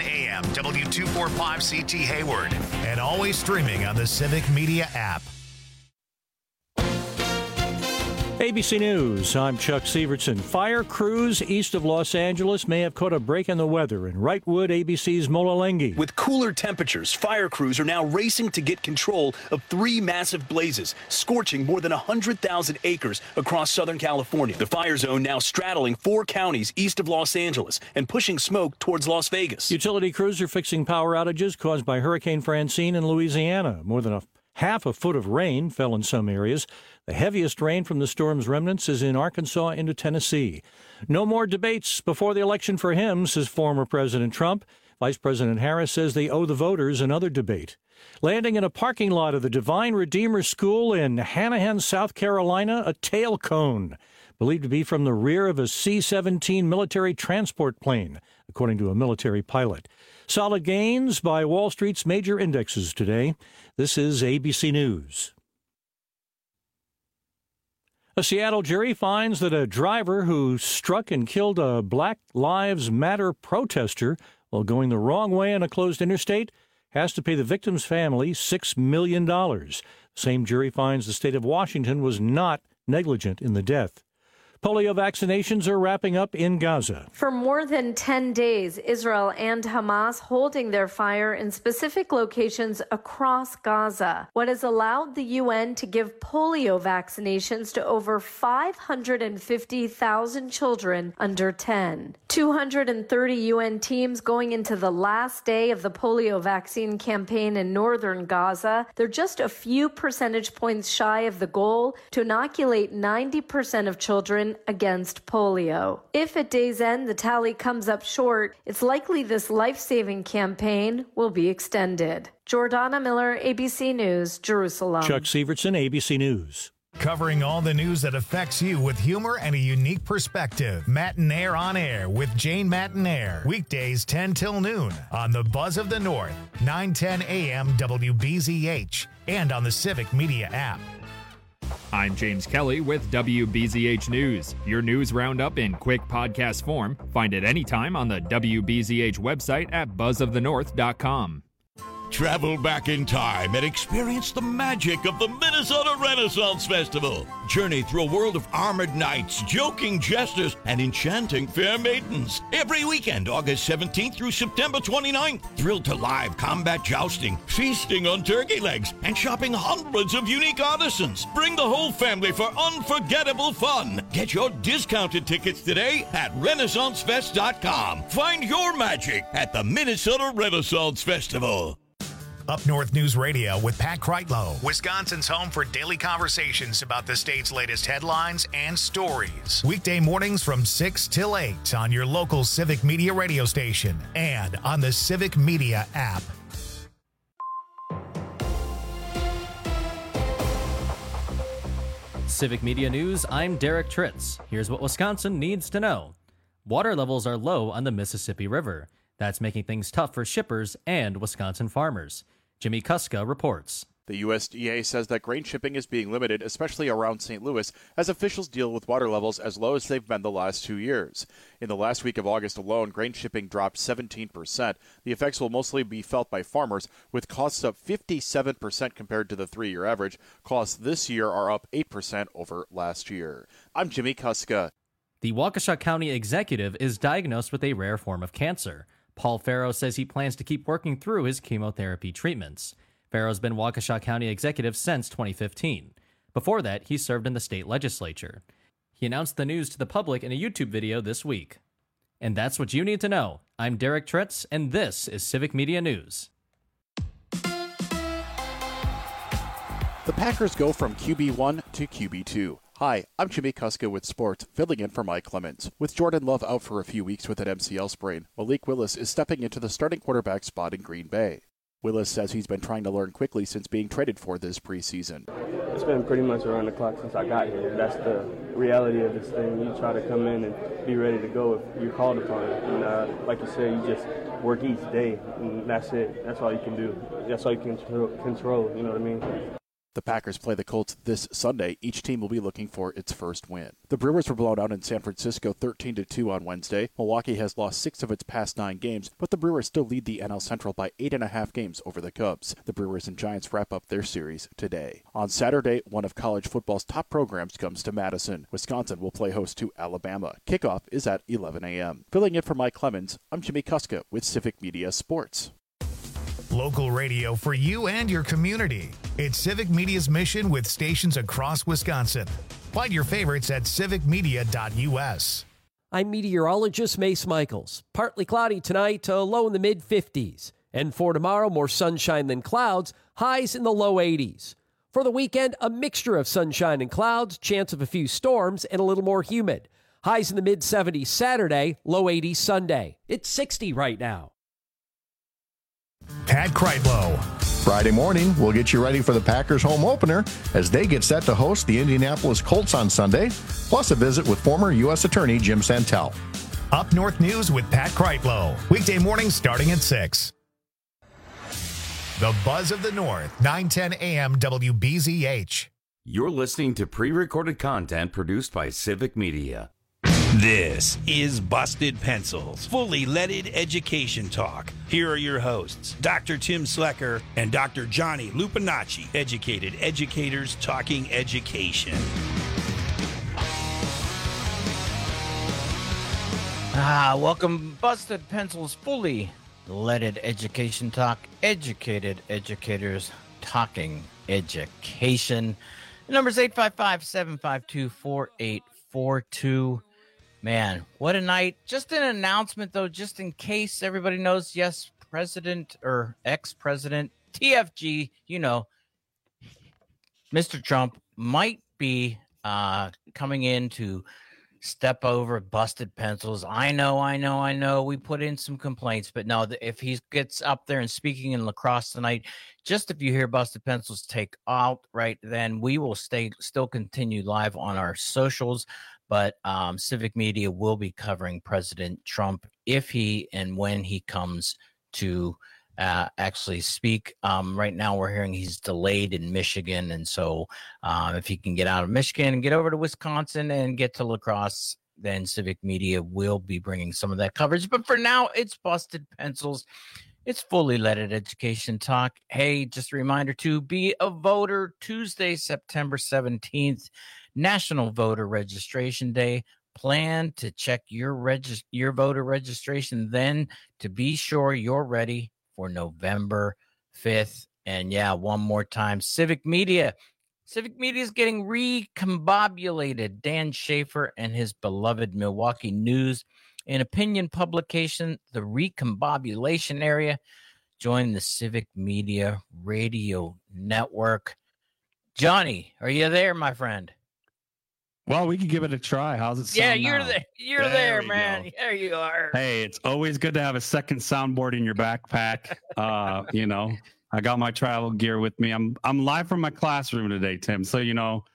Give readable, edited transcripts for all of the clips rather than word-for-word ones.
a.m. W245CT Hayward. And always streaming on the Civic Media app. ABC News, I'm Chuck Severson. Fire crews east of Los Angeles may have caught a break in the weather. In Wrightwood, ABC's Mola Lenghi. With cooler temperatures, fire crews are now racing to get control of 3 massive blazes, scorching more than 100,000 acres across Southern California. The fire zone now straddling 4 counties east of Los Angeles and pushing smoke towards Las Vegas. Utility crews are fixing power outages caused by Hurricane Francine in Louisiana. More than half a foot of rain fell in some areas. The heaviest rain from the storm's remnants is in Arkansas into Tennessee. No more debates before the election for him, says former President Trump. Vice President Harris says they owe the voters another debate. Landing in a parking lot of the Divine Redeemer School in Hanahan, South Carolina, a tail cone, believed to be from the rear of a C-17 military transport plane, according to a military pilot. Solid gains by Wall Street's major indexes today. This is ABC News. A Seattle jury finds that a driver who struck and killed a Black Lives Matter protester while going the wrong way on a closed interstate has to pay the victim's family $6 million. The same jury finds the state of Washington was not negligent in the death. Polio vaccinations are wrapping up in Gaza. For more than 10 days, Israel and Hamas holding their fire in specific locations across Gaza, what has allowed the UN to give polio vaccinations to over 550,000 children under 10. 230 UN teams going into the last day of the polio vaccine campaign in northern Gaza. They're just a few percentage points shy of the goal to inoculate 90% of children against polio. If at day's end the tally comes up short, it's likely this life-saving campaign will be extended. Jordana Miller, ABC News, Jerusalem. Chuck Severson, ABC News. Covering all the news that affects you with humor and a unique perspective. Matinaire on Air with Jane Matinaire. Weekdays 10 till noon on the Buzz of the North, 9:10 a.m. WBZH, and on the Civic Media app. I'm James Kelly with WBZH News. Your news roundup in quick podcast form. Find it anytime on the WBZH website at buzzofthenorth.com. Travel back in time and experience the magic of the Minnesota Renaissance Festival. Journey through a world of armored knights, joking jesters, and enchanting fair maidens. Every weekend, August 17th through September 29th. Thrilled to live combat jousting, feasting on turkey legs, and shopping hundreds of unique artisans. Bring the whole family for unforgettable fun. Get your discounted tickets today at RenaissanceFest.com. Find your magic at the Minnesota Renaissance Festival. Up North News Radio with Pat Kreitlow, Wisconsin's home for daily conversations about the state's latest headlines and stories. Weekday mornings from 6 till 8 on your local Civic Media radio station and on the Civic Media app. Civic Media News, I'm Derek Tritz. Here's what Wisconsin needs to know. Water levels are low on the Mississippi River. That's making things tough for shippers and Wisconsin farmers. Jimmy Kuska reports. The USDA says that grain shipping is being limited, especially around St. Louis, as officials deal with water levels as low as they've been the last 2 years. In the last week of August alone, grain shipping dropped 17%. The effects will mostly be felt by farmers, with costs up 57% compared to the 3-year average. Costs this year are up 8% over last year. I'm Jimmy Kuska. The Waukesha County executive is diagnosed with a rare form of cancer. Paul Farrow says he plans to keep working through his chemotherapy treatments. Farrow's been Waukesha County executive since 2015. Before that, he served in the state legislature. He announced the news to the public in a YouTube video this week. And that's what you need to know. I'm Derek Tritz, and this is Civic Media News. The Packers go from QB1 to QB2. Hi, I'm Jimmy Kuska with sports, filling in for Mike Clemens. With Jordan Love out for a few weeks with an MCL sprain, Malik Willis is stepping into the starting quarterback spot in Green Bay. Willis says he's been trying to learn quickly since being traded for this preseason. It's been pretty much around the clock since I got here. That's the reality of this thing. You try to come in and be ready to go if you're called upon. And like you said, you just work each day, and that's it. That's all you can do. That's all you can control, you know what I mean? The Packers play the Colts this Sunday. Each team will be looking for its first win. The Brewers were blown out in San Francisco 13-2 on Wednesday. Milwaukee has lost 6 of its past 9 games, but the Brewers still lead the NL Central by 8.5 games over the Cubs. The Brewers and Giants wrap up their series today. On Saturday, one of college football's top programs comes to Madison. Wisconsin will play host to Alabama. Kickoff is at 11 a.m. Filling in for Mike Clemens, I'm Jimmy Kuska with Civic Media Sports. Local radio for you and your community. It's Civic Media's mission with stations across Wisconsin. Find your favorites at civicmedia.us. I'm meteorologist Mace Michaels. Partly cloudy tonight, low in the mid-50s. And for tomorrow, more sunshine than clouds, highs in the low 80s. For the weekend, a mixture of sunshine and clouds, chance of a few storms, and a little more humid. Highs in the mid-70s Saturday, low 80s Sunday. It's 60 right now. Pat Kreitlow. Friday morning, we'll get you ready for the Packers home opener as they get set to host the Indianapolis Colts on Sunday, plus a visit with former U.S. Attorney Jim Santel. Up North News with Pat Kreitlow. Weekday mornings starting at 6. The Buzz of the North, 9:10 a.m. WBZH. You're listening to pre-recorded content produced by Civic Media. This is Busted Pencils, fully leaded education talk. Here are your hosts, Dr. Tim Slecker and Dr. Johnny Lupinacci, educated educators talking education. Welcome, Busted Pencils, fully leaded education talk, educated educators talking education. The number's 855-752-4842. Man, what a night. Just an announcement, though, just in case everybody knows, yes, President or ex-President TFG, you know, Mr. Trump might be coming in to step over Busted Pencils. I know. We put in some complaints, but no, if he gets up there and speaking in La Crosse tonight, just if you hear Busted Pencils take out, right, then we will still continue live on our socials. But Civic Media will be covering President Trump if he and when he comes to actually speak. Right now, we're hearing he's delayed in Michigan. And so if he can get out of Michigan and get over to Wisconsin and get to La Crosse, then Civic Media will be bringing some of that coverage. But for now, it's Busted Pencils. It's fully leaded education talk. Hey, just a reminder to be a voter. Tuesday, September 17th. National Voter Registration Day. Plan to check your voter registration then to be sure you're ready for November 5th. And yeah, one more time, Civic Media. Civic Media is getting recombobulated. Dan Schaefer and his beloved Milwaukee News and Opinion publication, the Recombobulation Area, join the Civic Media Radio Network. Johnny, are you there, my friend? Well, we could give it a try. How's it sound? Yeah, you're now? there. You're there, man. Go. There you are. Hey, it's always good to have a second soundboard in your backpack. You know, I got my travel gear with me. I'm live from my classroom today, Tim. So you know,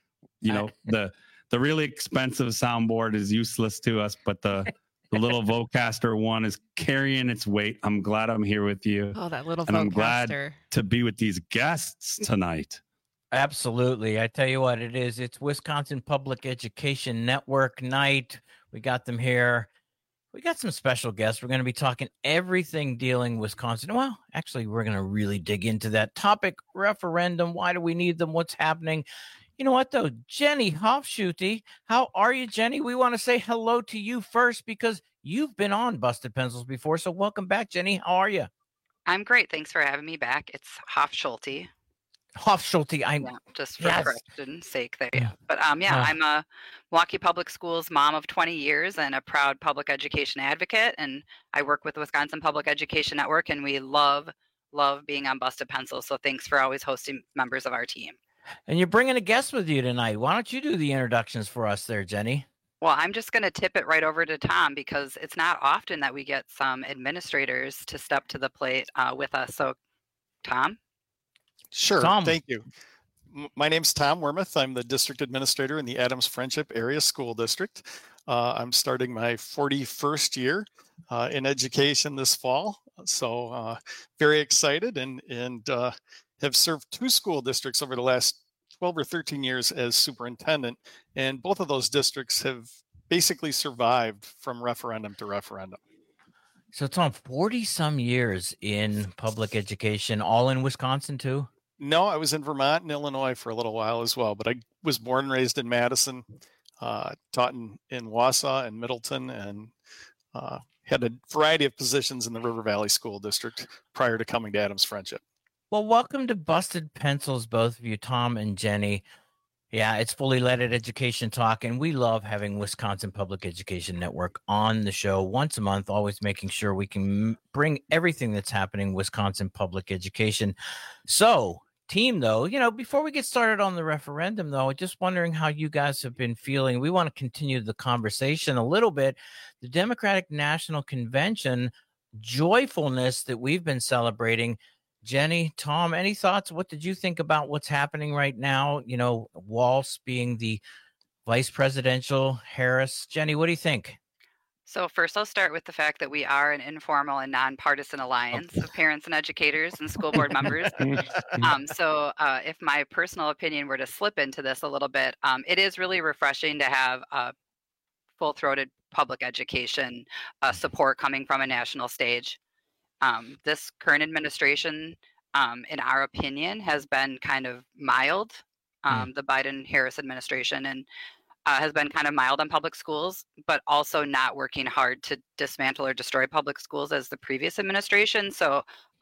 the really expensive soundboard is useless to us, but the little Vocaster one is carrying its weight. I'm glad I'm here with you. Oh, that little and Vocaster. I'm glad to be with these guests tonight. Absolutely. I tell you what it is. It's Wisconsin Public Education Network night. We got them here. We got some special guests. We're going to be talking everything dealing Wisconsin. Well, actually, we're going to really dig into that topic. Referendum. Why do we need them? What's happening? You know what, though? Jenny Hofschutte. How are you, Jenny? We want to say hello to you first because you've been on Busted Pencils before. So welcome back, Jenny. How are you? I'm great. Thanks for having me back. It's Hofschutte. Hofschutte. Just for correction's sake there. Yeah. But I'm a Milwaukee Public Schools mom of 20 years and a proud public education advocate. And I work with the Wisconsin Public Education Network, and we love being on Busted Pencils. So thanks for always hosting members of our team. And you're bringing a guest with you tonight. Why don't you do the introductions for us there, Jenny? Well, I'm just going to tip it right over to Tom because it's not often that we get some administrators to step to the plate with us. So, Tom? Sure. Tom. Thank you. My name's Tom Wormuth. I'm the district administrator in the Adams Friendship Area School District. I'm starting my 41st year in education this fall. So very excited and have served 2 school districts over the last 12 or 13 years as superintendent, and both of those districts have basically survived from referendum to referendum. So, Tom, 40 some years in public education, all in Wisconsin too? No, I was in Vermont and Illinois for a little while as well, but I was born and raised in Madison, taught in Wausau and Middleton, and had a variety of positions in the River Valley School District prior to coming to Adams Friendship. Well, welcome to Busted Pencils, both of you, Tom and Jenny. Yeah, it's Fully Loaded Education Talk, and we love having Wisconsin Public Education Network on the show once a month, always making sure we can bring everything that's happening Wisconsin public education. So, team, though, before we get started on the referendum, though, just wondering how you guys have been feeling. We want to continue the conversation a little bit. The Democratic National Convention joyfulness that we've been celebrating. Jenny, Tom, any thoughts? What did you think about what's happening right now? Walz being the vice presidential, Harris. Jenny, what do you think? So first, I'll start with the fact that we are an informal and nonpartisan alliance of parents and educators and school board members. So if my personal opinion were to slip into this a little bit, it is really refreshing to have full-throated public education support coming from a national stage. This current administration, in our opinion, has been kind of mild. The Biden-Harris administration and has been kind of mild on public schools, but also not working hard to dismantle or destroy public schools as the previous administration. So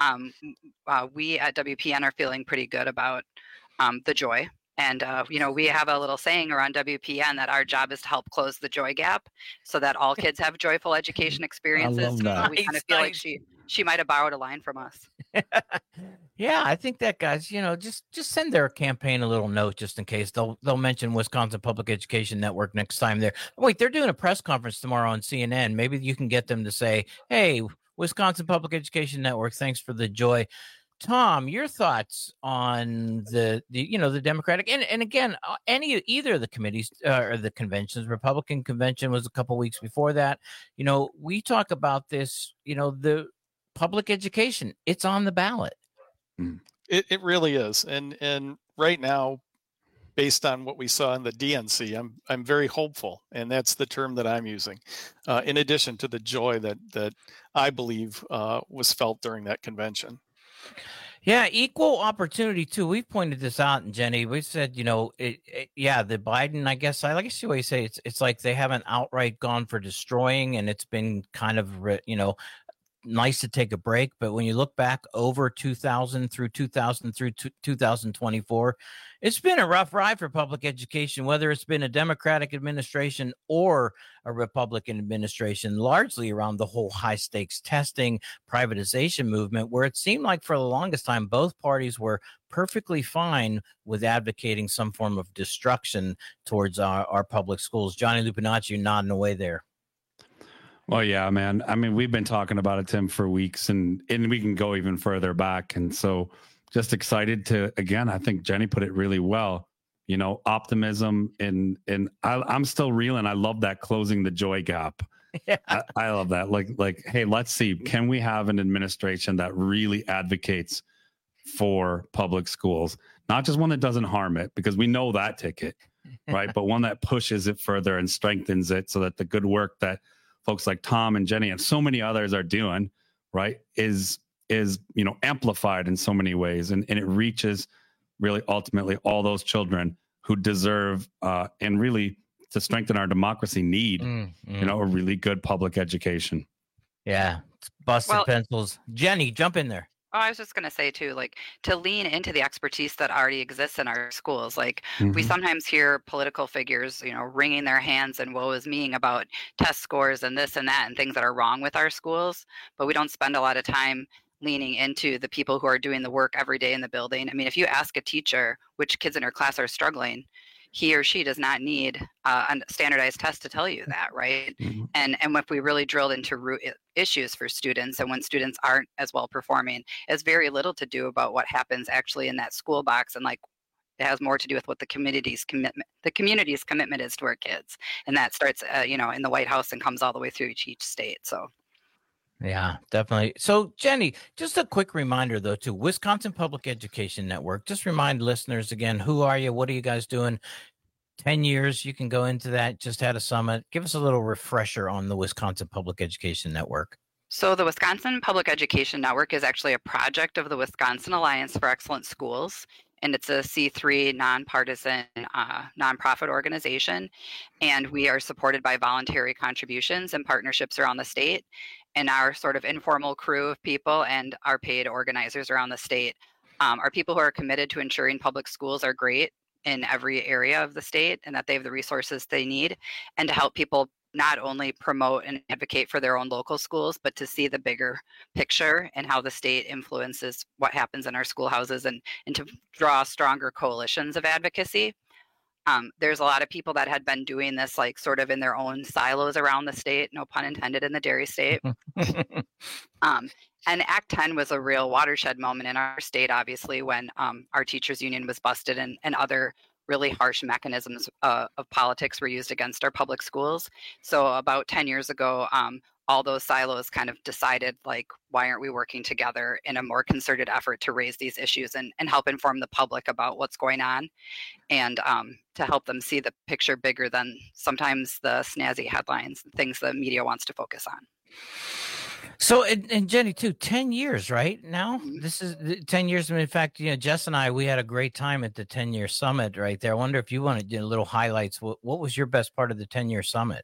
we at WPN are feeling pretty good about the joy. And, we have a little saying around WPN that our job is to help close the joy gap so that all kids have joyful education experiences. I love that. We kind of feel like she might have borrowed a line from us. Yeah, I think that, guys, just send their campaign a little note just in case. They'll mention Wisconsin Public Education Network next time they're doing a press conference tomorrow on CNN. Maybe you can get them to say, hey, Wisconsin Public Education Network, thanks for the joy. Tom, your thoughts on the Democratic and again, either of the committees or the conventions. Republican convention was a couple weeks before that. We talk about this, the public education, it's on the ballot. It really is. And right now, based on what we saw in the DNC, I'm very hopeful. And that's the term that I'm using, in addition to the joy that I believe was felt during that convention. Yeah, equal opportunity too. We've pointed this out, and Jenny, we said, the Biden, I guess the way you say it's like they haven't outright gone for destroying, and it's been kind of, nice to take a break. But when you look back over 2000 through 2024, it's been a rough ride for public education, whether it's been a Democratic administration or a Republican administration, largely around the whole high stakes testing privatization movement, where it seemed like for the longest time, both parties were perfectly fine with advocating some form of destruction towards our public schools. Johnny Lupinacci nodding away there. Well, yeah, man. I mean, we've been talking about it, Tim, for weeks, and we can go even further back. And so just excited to, again, I think Jenny put it really well, optimism. And I'm still reeling. I love that closing the joy gap. Yeah. I love that. Like, hey, let's see. Can we have an administration that really advocates for public schools? Not just one that doesn't harm it, because we know that ticket, right? But one that pushes it further and strengthens it so that the good work that folks like Tom and Jenny and so many others are doing, right, is amplified in so many ways, and it reaches really ultimately all those children who deserve and really to strengthen our democracy need a really good public education. Yeah, it's busted pencils. Jenny, jump in there. Oh, I was just going to say, too, to lean into the expertise that already exists in our schools. We sometimes hear political figures, wringing their hands and woe is me about test scores and this and that and things that are wrong with our schools. But we don't spend a lot of time leaning into the people who are doing the work every day in the building. I mean, if you ask a teacher which kids in her class are struggling, he or she does not need a standardized test to tell you that, right? And if we really drilled into root issues for students, and when students aren't as well performing, it's very little to do about what happens actually in that school box, and it has more to do with what the community's commitment is to our kids, and that starts in the White House and comes all the way through each state. So Yeah, definitely. So, Jenny, just a quick reminder, though, to Wisconsin Public Education Network. Just remind listeners again, who are you? What are you guys doing? 10 years, you can go into that. Just had a summit. Give us a little refresher on the Wisconsin Public Education Network. So the Wisconsin Public Education Network is actually a project of the Wisconsin Alliance for Excellent Schools, and it's a C3 nonpartisan nonprofit organization, and we are supported by voluntary contributions and partnerships around the state, and our sort of informal crew of people and our paid organizers around the state are people who are committed to ensuring public schools are great in every area of the state and that they have the resources they need, and to help people not only promote and advocate for their own local schools, but to see the bigger picture and how the state influences what happens in our schoolhouses, and to draw stronger coalitions of advocacy. There's a lot of people that had been doing this like sort of in their own silos around the state, no pun intended, in the dairy state. And Act 10 was a real watershed moment in our state, obviously, when our teachers union was busted and other really harsh mechanisms of politics were used against our public schools. So about 10 years ago, all those silos kind of decided, like, why aren't we working together in a more concerted effort to raise these issues and help inform the public about what's going on, and to help them see the picture bigger than sometimes the snazzy headlines, things the media wants to focus on. So, and Jenny, too, 10 years, right? Now, this is 10 years. In fact, Jess and I, we had a great time at the 10-year summit right there. I wonder if you want to do little highlights. What was your best part of the 10-year summit?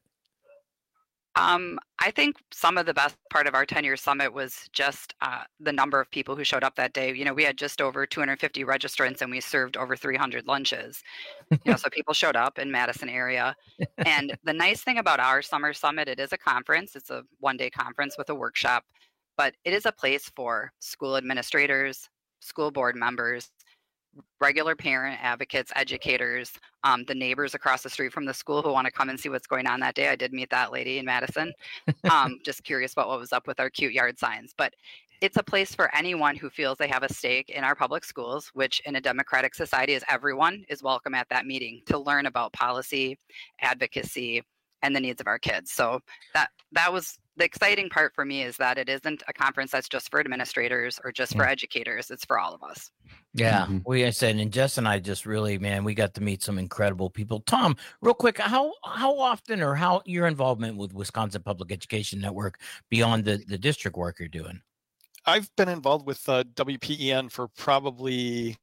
I think some of the best part of our 10-year summit was just the number of people who showed up that day. We had just over 250 registrants, and we served over 300 lunches. So people showed up in Madison area. And the nice thing about our summer summit, it is a conference. It's a one-day conference with a workshop, but it is a place for school administrators, school board members, regular parent advocates, educators, the neighbors across the street from the school who want to come and see what's going on that day. I did meet that lady in Madison. Just curious about what was up with our cute yard signs. But it's a place for anyone who feels they have a stake in our public schools, which in a democratic society is everyone is welcome at that meeting to learn about policy, advocacy, and the needs of our kids. So that was the exciting part for me, is that it isn't a conference that's just for administrators or just for educators. It's for all of us. Yeah, I said, and Jess and I just really, man, we got to meet some incredible people. Tom, real quick, how often, or how your involvement with Wisconsin Public Education Network beyond the district work you're doing? I've been involved with WPEN for probably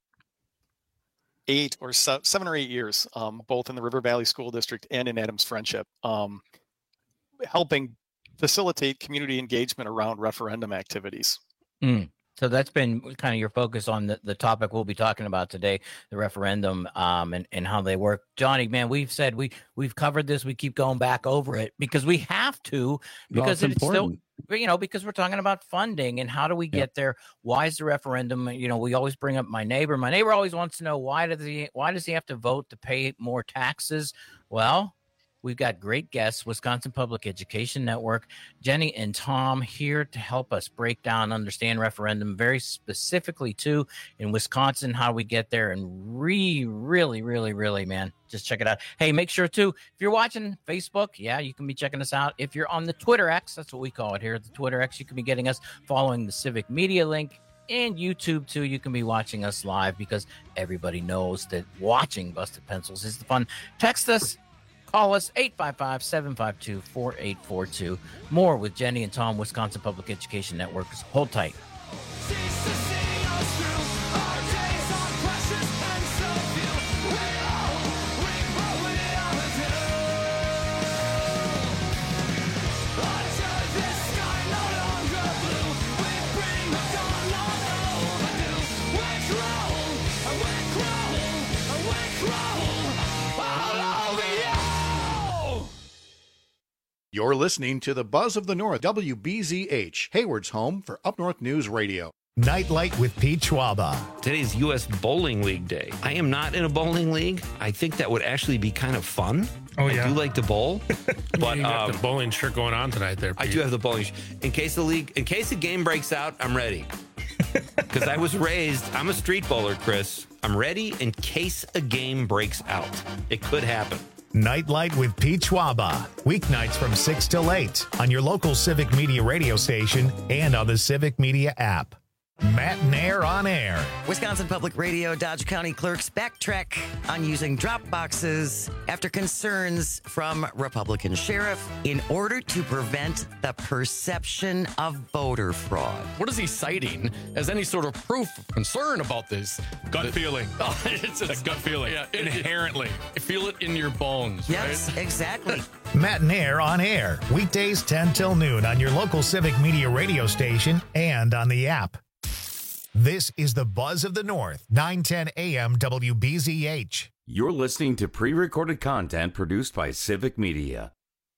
7 or 8 years, both in the River Valley School District and in Adams Friendship, helping facilitate community engagement around referendum activities. So that's been kind of your focus on the topic we'll be talking about today, the referendum, and how they work. Johnny, man, we've said we've covered this. We keep going back over it because we have to, because it's still, because we're talking about funding and how do we get there? Why is the referendum? We always bring up my neighbor. My neighbor always wants to know, why does he have to vote to pay more taxes? Well, we've got great guests, Wisconsin Public Education Network, Jenny and Tom, here to help us break down, understand referendum very specifically, too, in Wisconsin, how we get there, and really, man, just check it out. Hey, make sure, too, if you're watching Facebook, you can be checking us out. If you're on the Twitter X, that's what we call it here, the Twitter X, you can be getting us following the Civic Media link. And YouTube, too, you can be watching us live, because everybody knows that watching Busted Pencils is the fun. Text us. Call us 855-752-4842. More with Jenny and Tom, Wisconsin Public Education Network. Hold tight. You're listening to the Buzz of the North, WBZH, Hayward's home for Up North News Radio. Nightlight with Pete Schwaba. Today's U.S. Bowling League Day. I am not in a bowling league. I think that would actually be kind of fun. Oh, yeah. I do like to bowl. But you got the bowling shirt going on tonight there, Pete. I do have the bowling shirt. In case the game breaks out, I'm ready. Because I was raised, I'm a street bowler, Chris. I'm ready in case a game breaks out. It could happen. Nightlight with Pete Schwaba. Weeknights from 6 till 8 on your local Civic Media radio station and on the Civic Media app. Matt Nair on air. Wisconsin Public Radio Dodge County clerks backtrack on using drop boxes after concerns from Republican sheriff in order to prevent the perception of voter fraud. What is he citing as any sort of proof of concern about this? Gut feeling. Oh, it's a gut feeling. Yeah, inherently. Feel it in your bones. Yes, right? Exactly. Matt Nair on air. Weekdays 10 till noon on your local Civic Media radio station and on the app. This is the Buzz of the North, 910 AM WBZH. You're listening to pre-recorded content produced by Civic Media.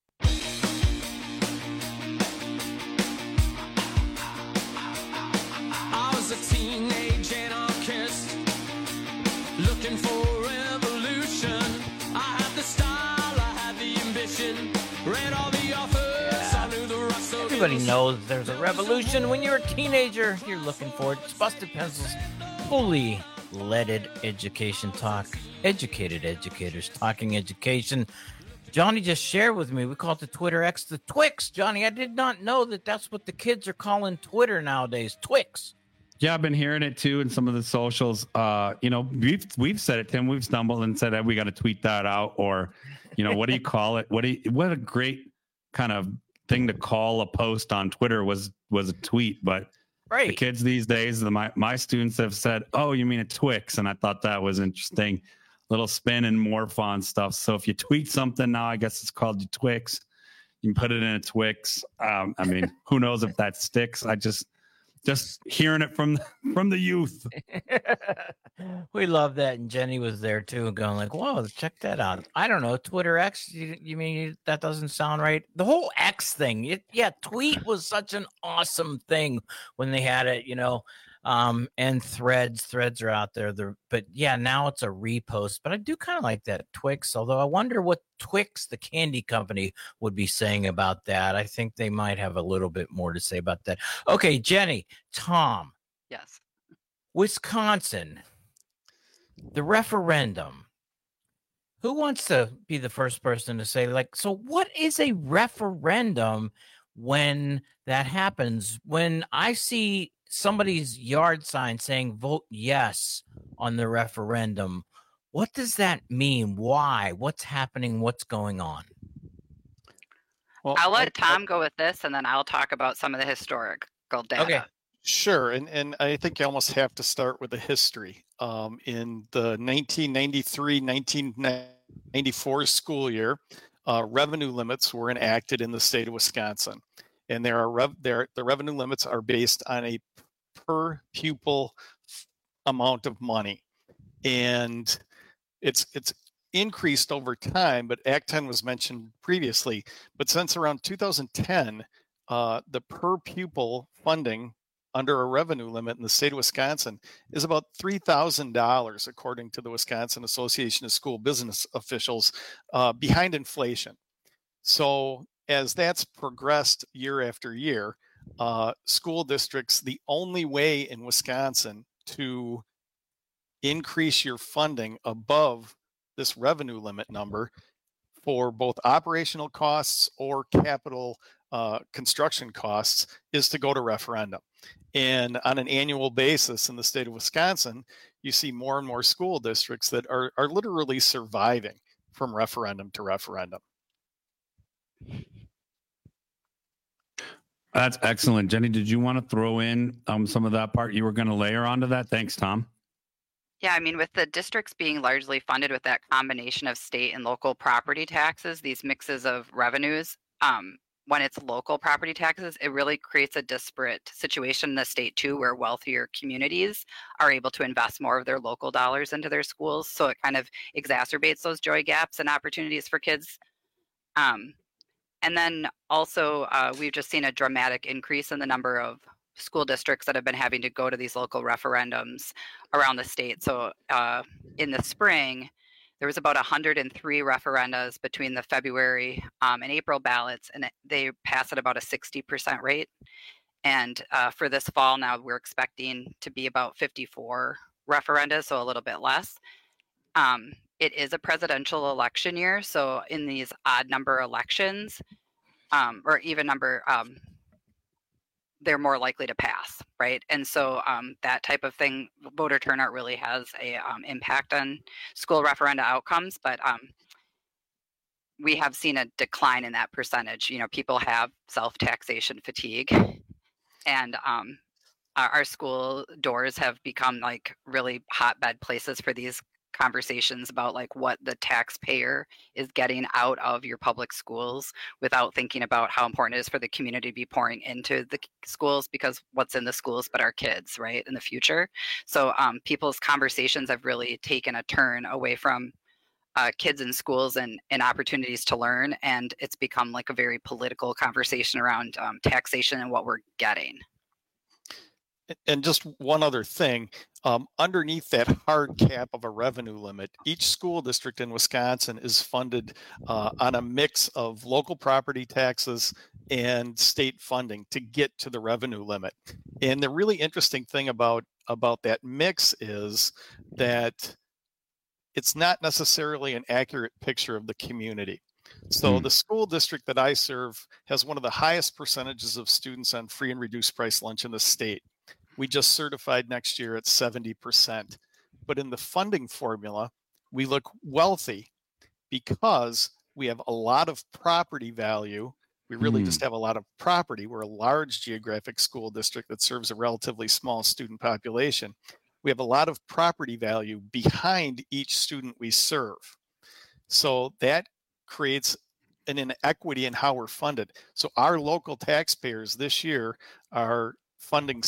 I was a teenage anarchist looking for revolution. I had the style, I had the ambition, read all the authors, I knew the Russell. Everybody knows there's a revolution. When you're a teenager, you're looking for it. It's Busted Pencils, fully leaded education talk. Educated educators talking education. Johnny just shared with me, we call it the Twitter X, the Twix. Johnny, I did not know that that's what the kids are calling Twitter nowadays, Twix. Yeah, I've been hearing it too in some of the socials. We've said it, Tim. We've stumbled and said, hey, we got to tweet that out, or, what do you call it? What a great kind of thing to call a post on Twitter was a tweet. But right. The kids these days, my students have said, oh, you mean a Twix? And I thought that was interesting. Little spin and morph on stuff. So if you tweet something now, I guess it's called your Twix. You can put it in a Twix. Who knows if that sticks? I just hearing it from the youth. We love that, and Jenny was there too, going like, "Whoa, check that out!" I don't know, Twitter X. You mean that doesn't sound right? The whole X thing, tweet was such an awesome thing when they had it, and threads are out there. But now it's a repost. But I do kind of like that Twix, although I wonder what Twix, the candy company, would be saying about that. I think they might have a little bit more to say about that. Okay, Jenny, Tom. Yes. Wisconsin, the referendum. Who wants to be the first person to say, so what is a referendum when that happens? When I see somebody's yard sign saying vote yes on the referendum, what does that mean? Why? What's happening? What's going on? Well, I'll let Tom go with this, and then I'll talk about some of the historical data. Okay. Sure. And I think you almost have to start with the history. In the 1993-1994 school year, revenue limits were enacted in the state of Wisconsin. And the revenue limits are based on a per pupil amount of money. And it's increased over time, but Act 10 was mentioned previously. But since around 2010, the per pupil funding under a revenue limit in the state of Wisconsin is about $3,000, according to the Wisconsin Association of School Business Officials, behind inflation. So as that's progressed year after year, school districts, the only way in Wisconsin to increase your funding above this revenue limit number for both operational costs or capital construction costs is to go to referendum. And on an annual basis in the state of Wisconsin, you see more and more school districts that are literally surviving from referendum to referendum. That's excellent. Jenny, did you want to throw in some of that part you were going to layer onto that? Thanks, Tom. Yeah, with the districts being largely funded with that combination of state and local property taxes, these mixes of revenues, when it's local property taxes, it really creates a disparate situation in the state too, where wealthier communities are able to invest more of their local dollars into their schools. So it kind of exacerbates those joy gaps and opportunities for kids. And then also, we've just seen a dramatic increase in the number of school districts that have been having to go to these local referendums around the state. So in the spring, there was about 103 referendas between the February and April ballots, and they passed at about a 60% rate. And for this fall now, we're expecting to be about 54 referenda, so a little bit less. it is a presidential election year. So in these odd number elections, or even number, they're more likely to pass, right? And so that type of thing, voter turnout really has a impact on school referenda outcomes. But we have seen a decline in that percentage. You know, people have self-taxation fatigue, and our school doors have become like really hotbed places for these conversations about like what the taxpayer is getting out of your public schools without thinking about how important it is for the community to be pouring into the schools, because what's in the schools but our kids, right, in the future. So people's conversations have really taken a turn away from kids in schools and opportunities to learn, and it's become like a very political conversation around taxation and what we're getting. And just one other thing, underneath that hard cap of a revenue limit, each school district in Wisconsin is funded on a mix of local property taxes and state funding to get to the revenue limit. And the really interesting thing about that mix is that it's not necessarily an accurate picture of the community. So the school district that I serve has one of the highest percentages of students on free and reduced price lunch in the state. We just certified next year at 70%. But in the funding formula, we look wealthy because we have a lot of property value. We really just have a lot of property. We're a large geographic school district that serves a relatively small student population. We have a lot of property value behind each student we serve. So that creates an inequity in how we're funded. So our local taxpayers this year are funding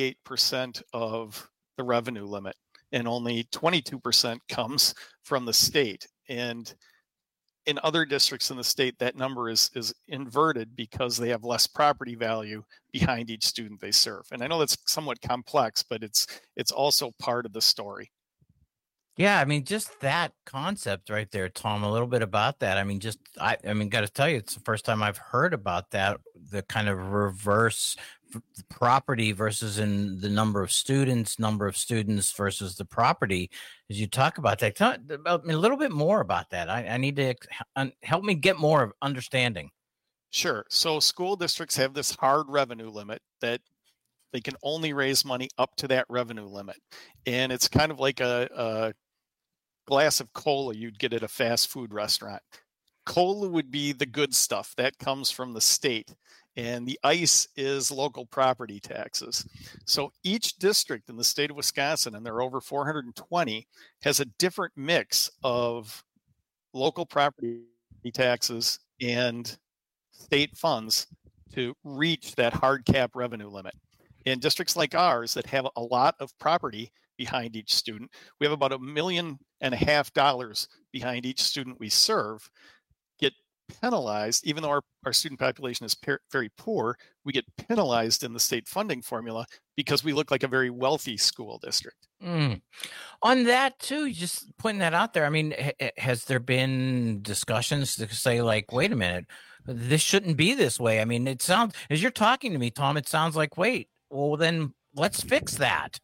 78% of the revenue limit, and only 22% comes from the state. And in other districts in the state, that number is inverted because they have less property value behind each student they serve. And I know that's somewhat complex, but it's also part of the story. Yeah, I mean, just that concept right there, Tom, a little bit about that. I mean, I got to tell you, it's the first time I've heard about that, the kind of reverse property versus in the number of students versus the property. As you talk about that, tell me a little bit more about that. I need to help me get more of understanding. Sure. So school districts have this hard revenue limit that they can only raise money up to that revenue limit. And it's kind of like a glass of cola you'd get at a fast food restaurant. Cola would be the good stuff that comes from the state, and the ice is local property taxes. So each district in the state of Wisconsin, and there are over 420, has a different mix of local property taxes and state funds to reach that hard cap revenue limit. In districts like ours that have a lot of property behind each student, we have about $1.5 million behind each student we serve, get penalized. Even though our student population is very poor, we get penalized in the state funding formula because we look like a very wealthy school district. On that too, just putting that out there, I mean, has there been discussions to say like, wait a minute, this shouldn't be this way? I mean, it sounds, as you're talking to me, Tom, it sounds like, wait, well then let's fix that.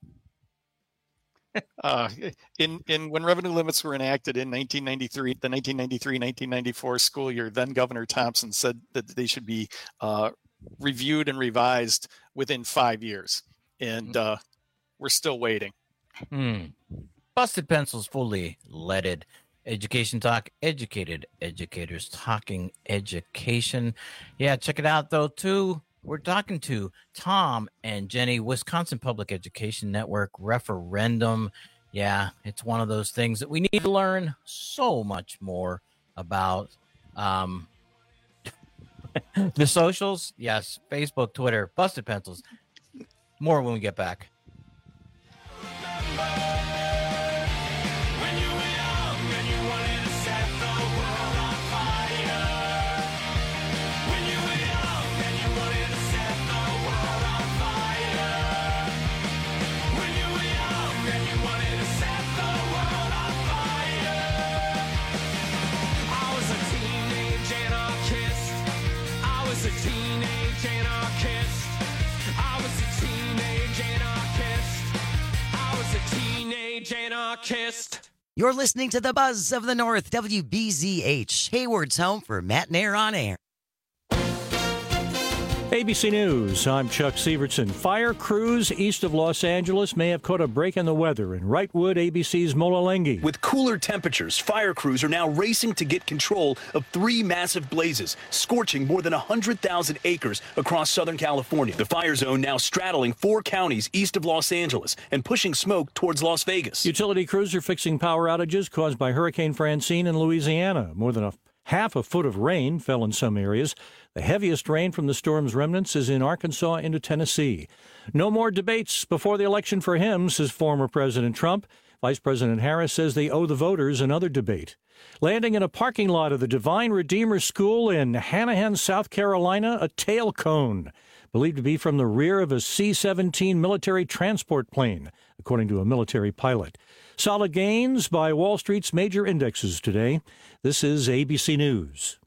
When revenue limits were enacted in 1993, the 1993-1994 school year, then Governor Thompson said that they should be reviewed and revised within 5 years, and we're still waiting. Busted Pencils, fully leaded. Education Talk, educated educators talking education. Yeah, check it out though too. We're talking to Tom and Jenny, Wisconsin Public Education Network referendum. Yeah, it's one of those things that we need to learn so much more about. The socials, yes, Facebook, Twitter, Busted Pencils. More when we get back. Anarchist. You're listening to the Buzz of the North, WBZH, Hayward's home for Matt and Air on Air. ABC News, I'm Chuck Sievertson. Fire crews east of Los Angeles may have caught a break in the weather in Wrightwood, ABC's Mola Lenghi. With cooler temperatures, fire crews are now racing to get control of 3 massive blazes, scorching more than 100,000 acres across Southern California. The fire zone now straddling 4 counties east of Los Angeles and pushing smoke towards Las Vegas. Utility crews are fixing power outages caused by Hurricane Francine in Louisiana. More than half a foot of rain fell in some areas. The heaviest rain from the storm's remnants is in Arkansas into Tennessee. No more debates before the election for him, says former President Trump. Vice President Harris says they owe the voters another debate. Landing in a parking lot of the Divine Redeemer School in Hanahan, South Carolina, a tail cone, believed to be from the rear of a C-17 military transport plane, according to a military pilot. Solid gains by Wall Street's major indexes today. This is ABC News.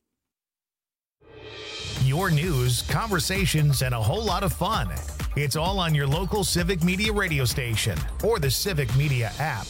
Your news, conversations, and a whole lot of fun. It's all on your local Civic Media radio station or the Civic Media app.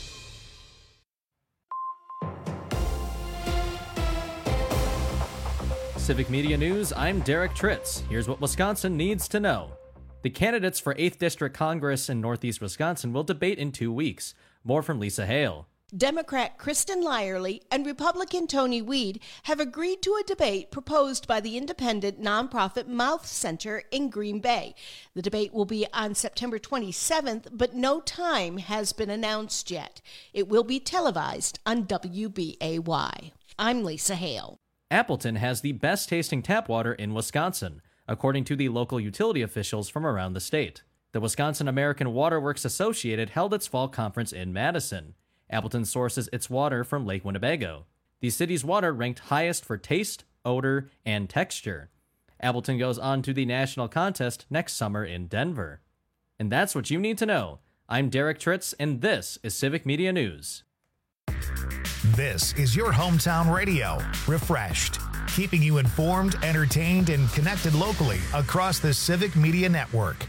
Civic Media News, I'm Derek Tritz. Here's what Wisconsin needs to know. The candidates for 8th District Congress in Northeast Wisconsin will debate in 2 weeks. More from Lisa Hale. Democrat Kristen Lyerly and Republican Tony Weed have agreed to a debate proposed by the independent nonprofit Mouth Center in Green Bay. The debate will be on September 27th, but no time has been announced yet. It will be televised on WBAY. I'm Lisa Hale. Appleton has the best tasting tap water in Wisconsin, according to the local utility officials from around the state. The Wisconsin American Water Works Associated held its fall conference in Madison. Appleton sources its water from Lake Winnebago. The city's water ranked highest for taste, odor, and texture. Appleton goes on to the national contest next summer in Denver. And that's what you need to know. I'm Derek Tritz, and this is Civic Media News. This is your hometown radio, refreshed, keeping you informed, entertained, and connected locally across the Civic Media Network.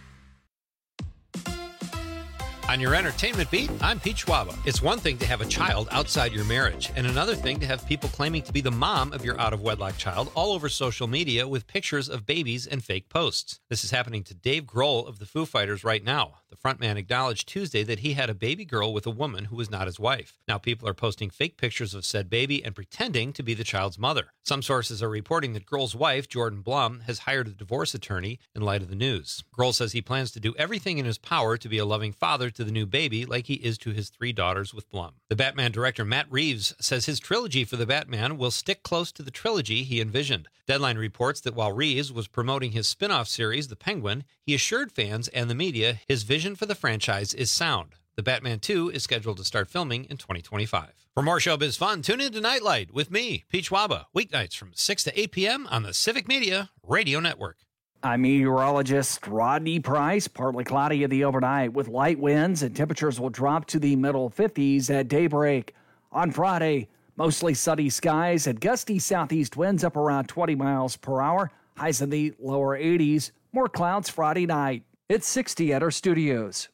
On your entertainment beat, I'm Pete Schwaba. It's one thing to have a child outside your marriage, and another thing to have people claiming to be the mom of your out-of-wedlock child all over social media with pictures of babies and fake posts. This is happening to Dave Grohl of the Foo Fighters right now. The frontman acknowledged Tuesday that he had a baby girl with a woman who was not his wife. Now people are posting fake pictures of said baby and pretending to be the child's mother. Some sources are reporting that Grohl's wife, Jordan Blum, has hired a divorce attorney in light of the news. Grohl says he plans to do everything in his power to be a loving father to the new baby like he is to his 3 daughters with Blum. The Batman director Matt Reeves says his trilogy for the Batman will stick close to the trilogy he envisioned. Deadline reports that while Reeves was promoting his spin-off series, The Penguin, he assured fans and the media his vision for the franchise is sound. The Batman 2 is scheduled to start filming in 2025. For more showbiz fun, tune in to Nightlight with me, Pete Schwaba, weeknights from 6 to 8 p.m. on the Civic Media Radio Network. I'm meteorologist Rodney Price. Partly cloudy in the overnight with light winds, and temperatures will drop to the middle 50s at daybreak. On Friday, mostly sunny skies and gusty southeast winds up around 20 miles per hour. Highs in the lower 80s. More clouds Friday night. It's 60 at our studios.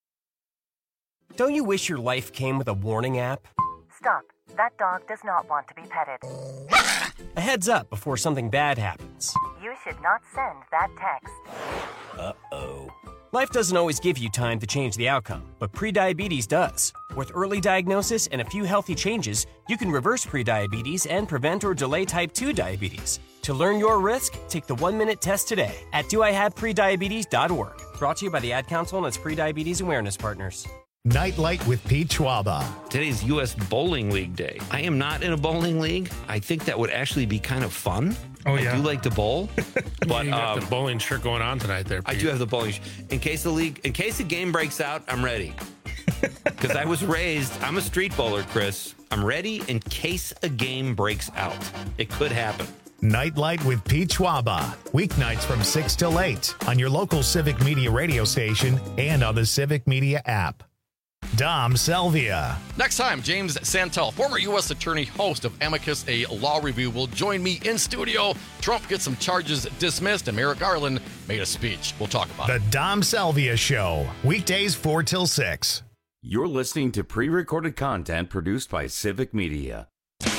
Don't you wish your life came with a warning app? Stop. That dog does not want to be petted. A heads up before something bad happens. You should not send that text. Uh-oh. Life doesn't always give you time to change the outcome, but prediabetes does. With early diagnosis and a few healthy changes, you can reverse prediabetes and prevent or delay type 2 diabetes. To learn your risk, take the 1-minute test today at doihaveprediabetes.org. Brought to you by the Ad Council and its prediabetes awareness partners. Nightlight with Pete Schwaba. Today's U.S. Bowling League Day. I am not in a bowling league. I think that would actually be kind of fun. Oh, yeah. I do like to bowl. But you got the bowling shirt going on tonight there, Pete. I do have the bowling shirt. In case the game breaks out, I'm ready. Because I was raised, I'm a street bowler, Chris. I'm ready in case a game breaks out. It could happen. Nightlight with Pete Schwaba. Weeknights from 6 till 8 on your local Civic Media radio station and on the Civic Media app. Dom Selvia. Next time, James Santel, former U.S. Attorney, host of Amicus, a law review, will join me in studio. Trump gets some charges dismissed, and Merrick Garland made a speech. We'll talk about it. The Dom Selvia Show. Weekdays 4 till 6. You're listening to pre-recorded content produced by Civic Media.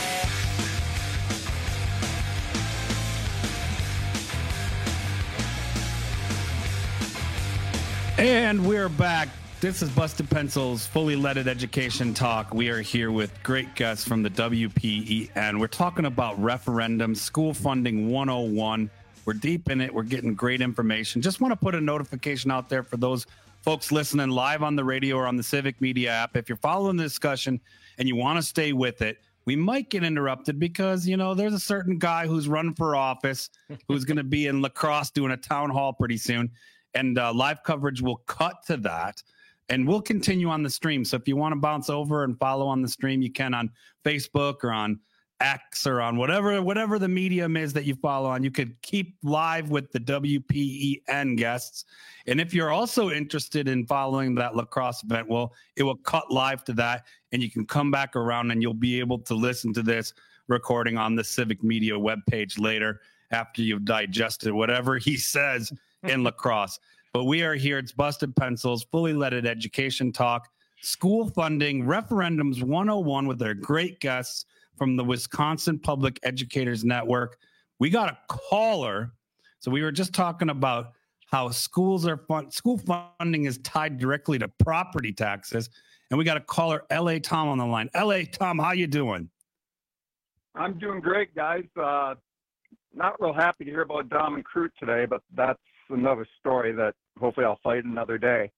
And we're back. This is Busted Pencil's Fully Leaded Education Talk. We are here with great guests from the WPEN. We're talking about referendum, school funding 101. We're deep in it. We're getting great information. Just want to put a notification out there for those folks listening live on the radio or on the Civic Media app. If you're following the discussion and you want to stay with it, we might get interrupted because, there's a certain guy who's running for office who's going to be in La Crosse doing a town hall pretty soon. And live coverage will cut to that. And we'll continue on the stream. So if you want to bounce over and follow on the stream, you can on Facebook or on X or on whatever the medium is that you follow on. You could keep live with the WPEN guests. And if you're also interested in following that La Crosse event, well, it will cut live to that, and you can come back around and you'll be able to listen to this recording on the Civic Media webpage later after you've digested whatever he says in La Crosse. But we are here. It's Busted Pencils, Fully Leaded Education Talk, school funding, referendums 101 with our great guests from the Wisconsin Public Educators Network. We got a caller. So we were just talking about how school funding is tied directly to property taxes. And we got a caller, L.A. Tom, on the line. L.A. Tom, how you doing? I'm doing great, guys. Not real happy to hear about Dom and Crute today, but that's another story that hopefully I'll fight another day.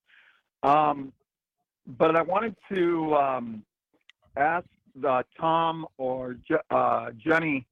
But I wanted to ask Tom or Jenny,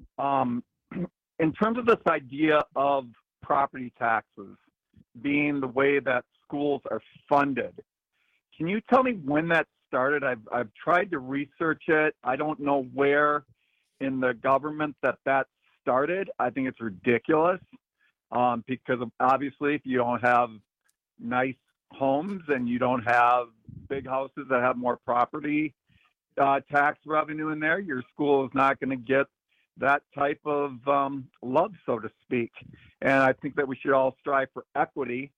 in terms of this idea of property taxes being the way that schools are funded, can you tell me when that started? I've tried to research it. I don't know where in the government that started. I think it's ridiculous. Because obviously if you don't have nice homes and you don't have big houses that have more property tax revenue in there, your school is not going to get that type of love, so to speak. And I think that we should all strive for equity,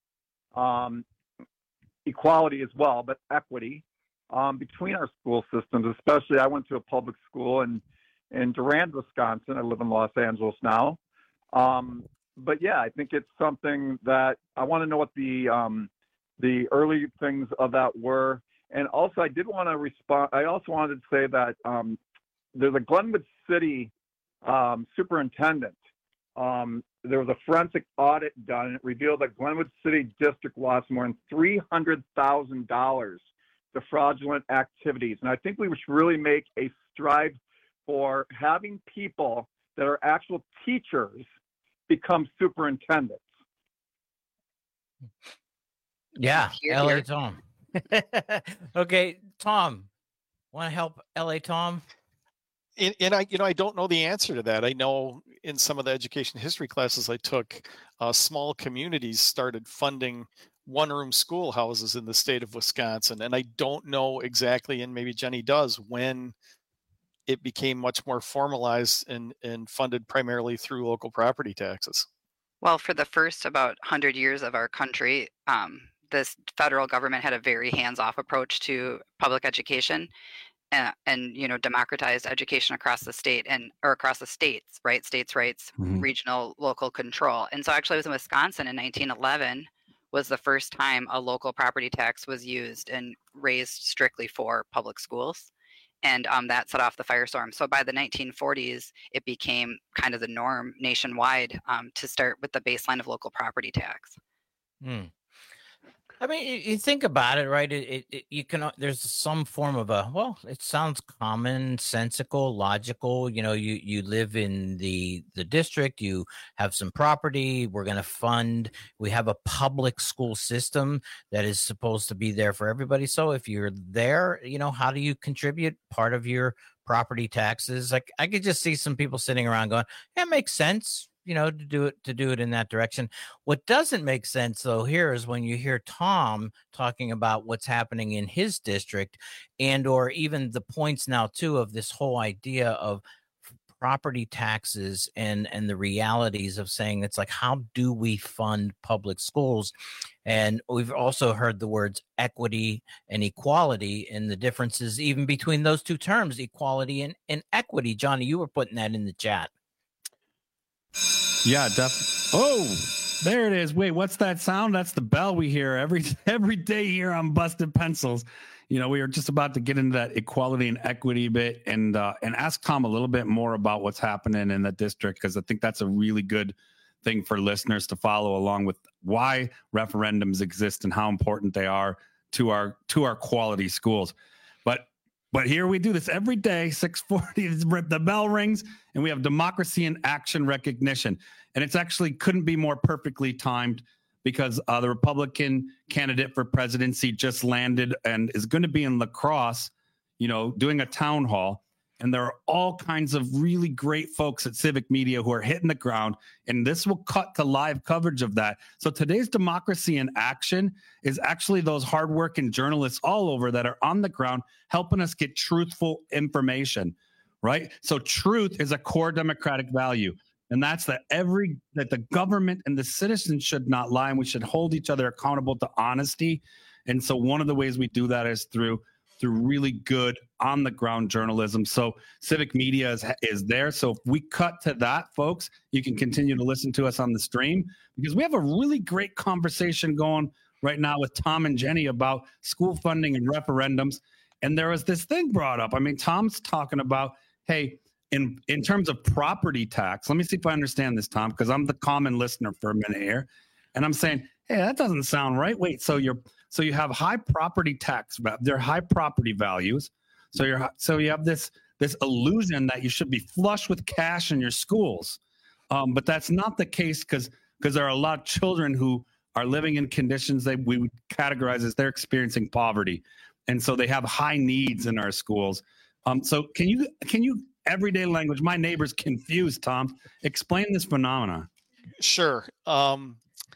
equality as well, but equity between our school systems. Especially, I went to a public school in Durand, Wisconsin. I live in Los Angeles now. But yeah, I think it's something that I want to know what the early things of that were. And also I did want to respond. I also wanted to say that there's a Glenwood City superintendent. There was a forensic audit done, and it revealed that Glenwood City District lost more than $300,000 to fraudulent activities. And I think we should really make a stride for having people that are actual teachers become superintendents. Yeah, L.A. Tom. Okay, Tom, want to help L.A. Tom? And I don't know the answer to that. I know in some of the education history classes I took, small communities started funding one-room schoolhouses in the state of Wisconsin, and I don't know exactly, and maybe Jenny does, when it became much more formalized and funded primarily through local property taxes. Well, for the first about 100 years of our country, this federal government had a very hands-off approach to public education and democratized education across the state or across the states, right? States' rights, regional, local control. And so actually it was in Wisconsin in 1911 was the first time a local property tax was used and raised strictly for public schools. And that set off the firestorm. So by the 1940s, it became kind of the norm nationwide to start with the baseline of local property tax. I mean, you think about it, right? You can. There's some form of it sounds commonsensical, logical. You live in the district. You have some property. We're going to fund. We have a public school system that is supposed to be there for everybody. So if you're there, how do you contribute part of your property taxes? Like I could just see some people sitting around going, "Yeah, it makes sense." To do it in that direction. What doesn't make sense though here is when you hear Tom talking about what's happening in his district, and or even the points now too of this whole idea of property taxes and the realities of saying it's like, how do we fund public schools? And we've also heard the words equity and equality and the differences even between those two terms, equality and equity. Johnny, you were putting that in the chat. Yeah, definitely. Oh, there it is. Wait, what's that sound? That's the bell we hear every day here on Busted Pencils. You know, we are just about to get into that equality and equity bit and ask Tom a little bit more about what's happening in the district, because I think that's a really good thing for listeners to follow along with why referendums exist and how important they are to our quality schools. But here we do this every day, 6:40, the bell rings, and we have democracy in action recognition. And it's actually couldn't be more perfectly timed because the Republican candidate for presidency just landed and is going to be in La Crosse, you know, doing a town hall. And there are all kinds of really great folks at Civic Media who are hitting the ground, and this will cut to live coverage of that. So today's Democracy in Action is actually those hardworking journalists all over that are on the ground helping us get truthful information, right? So truth is a core democratic value, and that's that the government and the citizens should not lie, and we should hold each other accountable to honesty. And so one of the ways we do that is through really good on-the-ground journalism. So Civic Media is there. So if we cut to that, folks, you can continue to listen to us on the stream, because we have a really great conversation going right now with Tom and Jenny about school funding and referendums. And there was this thing brought up. I mean, Tom's talking about, hey, in terms of property tax, let me see if I understand this, Tom, because I'm the common listener for a minute here. And I'm saying, hey, that doesn't sound right. Wait, so you have high property tax, they're high property values. So you have this illusion that you should be flush with cash in your schools. But that's not the case, because there are a lot of children who are living in conditions that we would categorize as they're experiencing poverty. And so they have high needs in our schools. So can you everyday language, my neighbor's confused, Tom, explain this phenomena? Sure. The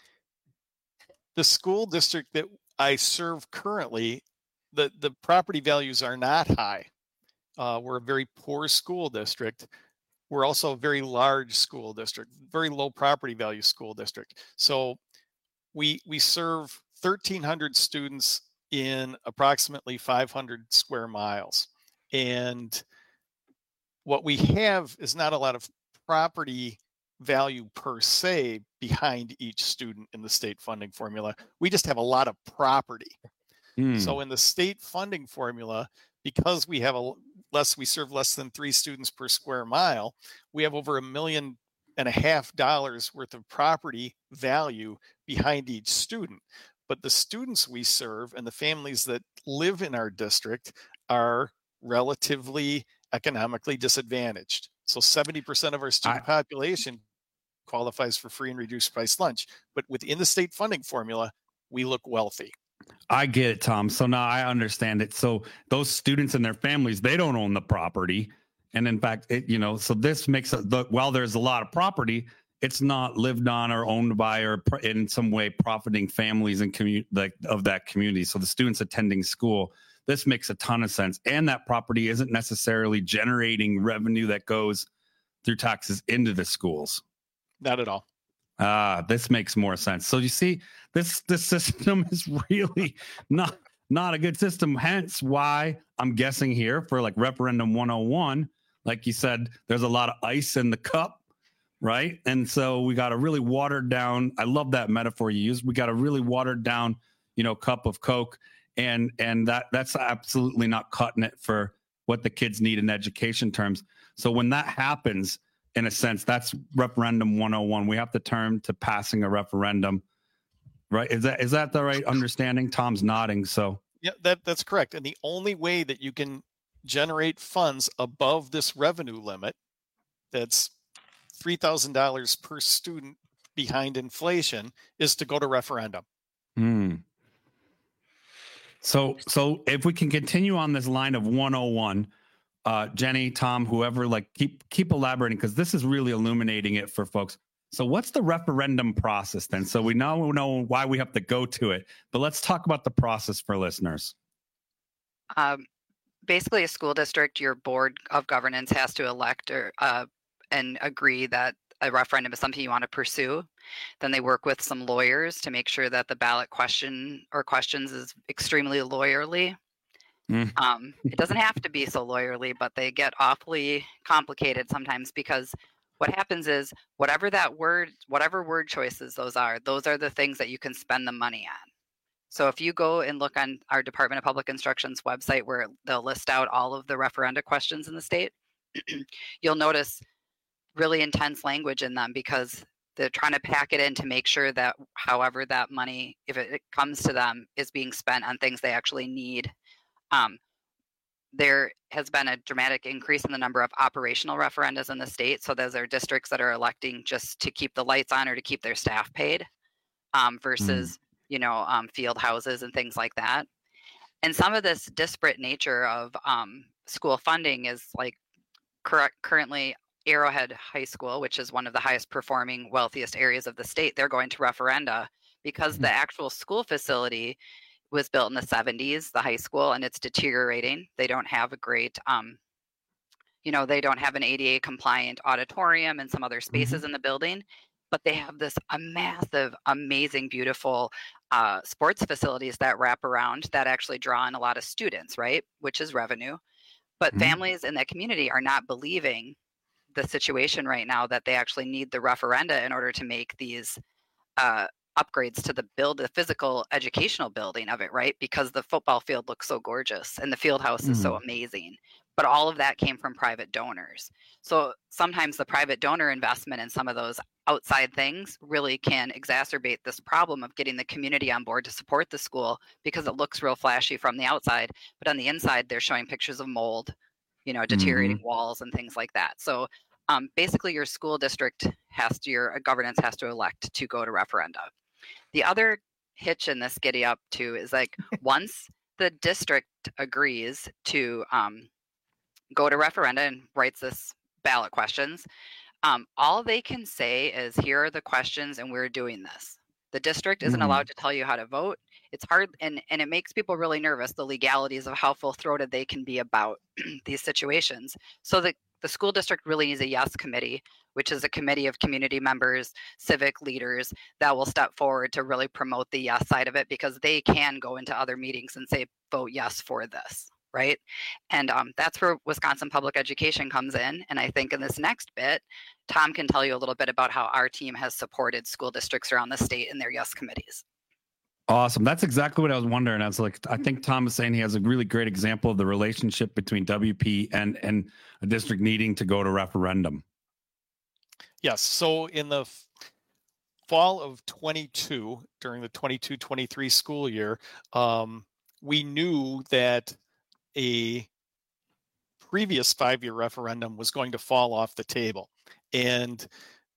school district that I serve currently, the property values are not high. We're a very poor school district. We're also a very large school district, very low property value school district. So we serve 1,300 students in approximately 500 square miles. And what we have is not a lot of property value per se behind each student in the state funding formula. We just have a lot of property. So in the state funding formula, because we have we serve less than 3 students per square mile, we have over $1.5 million worth of property value behind each student. But the students we serve and the families that live in our district are relatively economically disadvantaged. So 70% of our student population qualifies for free and reduced price lunch. But within the state funding formula, we look wealthy. I get it, Tom. So now I understand it. So those students and their families, they don't own the property. And in fact, so this makes while there's a lot of property, it's not lived on or owned by or in some way profiting families and of that community. So the students attending school, this makes a ton of sense. And that property isn't necessarily generating revenue that goes through taxes into the schools. Not at all. This makes more sense. So you see, this system is really not a good system. Hence why I'm guessing here for like referendum 101, like you said, there's a lot of ice in the cup, right? And so we got a really watered down. I love that metaphor you used. We got a really watered down, cup of Coke, and that's absolutely not cutting it for what the kids need in education terms. So when that happens, in a sense, that's referendum 101. We have to turn to passing a referendum, right? Is that the right understanding? Tom's nodding. So yeah, that's correct. And the only way that you can generate funds above this revenue limit, that's $3,000 per student behind inflation, is to go to referendum. So if we can continue on this line of 101, Jenny, Tom, whoever, keep elaborating, because this is really illuminating it for folks. So what's the referendum process then? So we now know why we have to go to it, but let's talk about the process for listeners. Basically, a school district, your board of governance has to elect and agree that a referendum is something you want to pursue. Then they work with some lawyers to make sure that the ballot question or questions is extremely lawyerly. It doesn't have to be so lawyerly, but they get awfully complicated sometimes, because what happens is whatever word choices those are the things that you can spend the money on. So if you go and look on our Department of Public Instruction's website, where they'll list out all of the referenda questions in the state, you'll notice really intense language in them, because they're trying to pack it in to make sure that however that money, if it comes to them, is being spent on things they actually need. There has been a dramatic increase in the number of operational referendas in the state. So those are districts that are electing just to keep the lights on or to keep their staff paid, versus field houses and things like that. And some of this disparate nature of school funding is like currently Arrowhead High School, which is one of the highest performing, wealthiest areas of the state. They're going to referenda because the actual school facility was built in the 70s, the high school, and it's deteriorating. They don't have a great, they don't have an ADA compliant auditorium and some other spaces in the building, but they have this massive, amazing, beautiful sports facilities that wrap around that actually draw in a lot of students, right? Which is revenue. But families in that community are not believing the situation right now that they actually need the referenda in order to make these upgrades to the physical educational building of it, right? Because the football field looks so gorgeous and the field house is so amazing. But all of that came from private donors. So sometimes the private donor investment in some of those outside things really can exacerbate this problem of getting the community on board to support the school, because it looks real flashy from the outside, but on the inside they're showing pictures of mold, deteriorating walls and things like that. So basically your school district your governance has to elect to go to referenda. The other hitch in this giddy up too is like once the district agrees to go to referenda and writes this ballot questions, all they can say is, here are the questions and we're doing this. The district isn't allowed to tell you how to vote. It's hard, and it makes people really nervous, the legalities of how full-throated they can be about these situations. So the school district really needs a yes committee, which is a committee of community members, civic leaders that will step forward to really promote the yes side of it, because they can go into other meetings and say, vote yes for this, right? And that's where Wisconsin Public Education comes in. And I think in this next bit, Tom can tell you a little bit about how our team has supported school districts around the state in their yes committees. Awesome. That's exactly what I was wondering. I was like, I think Tom is saying he has a really great example of the relationship between WP and a district needing to go to referendum. Yes. So in the fall of 22, during the 22-23 school year, we knew that a previous 5-year referendum was going to fall off the table. And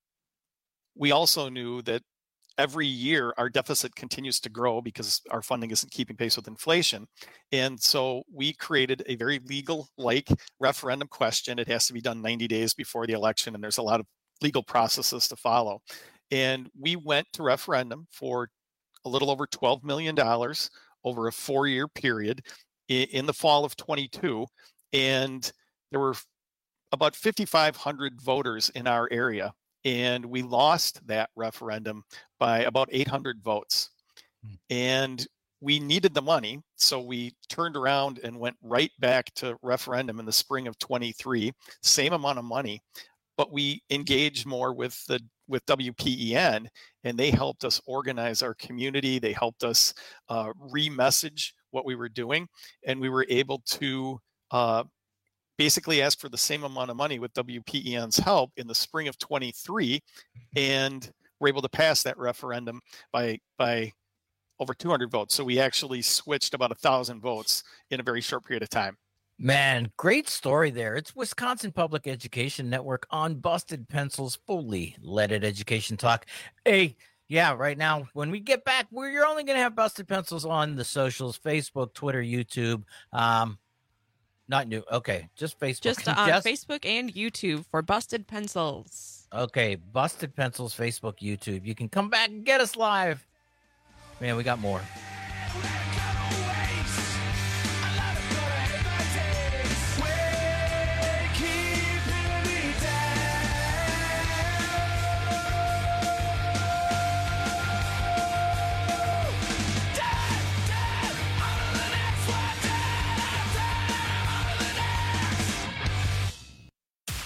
we also knew that every year our deficit continues to grow because our funding isn't keeping pace with inflation. And so we created a very legal-like referendum question. It has to be done 90 days before the election, and there's a lot of legal processes to follow. And we went to referendum for a little over $12 million over a 4-year period in the fall of 22. And there were about 5,500 voters in our area. And we lost that referendum by about 800 votes. And we needed the money. So we turned around and went right back to referendum in the spring of 23, same amount of money, but we engaged more with WPEN, and they helped us organize our community. They helped us re-message what we were doing. And we were able to basically ask for the same amount of money with WPEN's help in the spring of 23, and we're able to pass that referendum by over 200 votes. So we actually switched about 1,000 votes in a very short period of time. Man, great story there. It's Wisconsin Public Education Network on Busted Pencils, fully leaded education talk. Hey, yeah, right now, when we get back, you're only going to have Busted Pencils on the socials, Facebook, Twitter, YouTube. Not new. Okay, just Facebook. Just on Facebook and YouTube for Busted Pencils. Okay, Busted Pencils, Facebook, YouTube. You can come back and get us live. Man, we got more.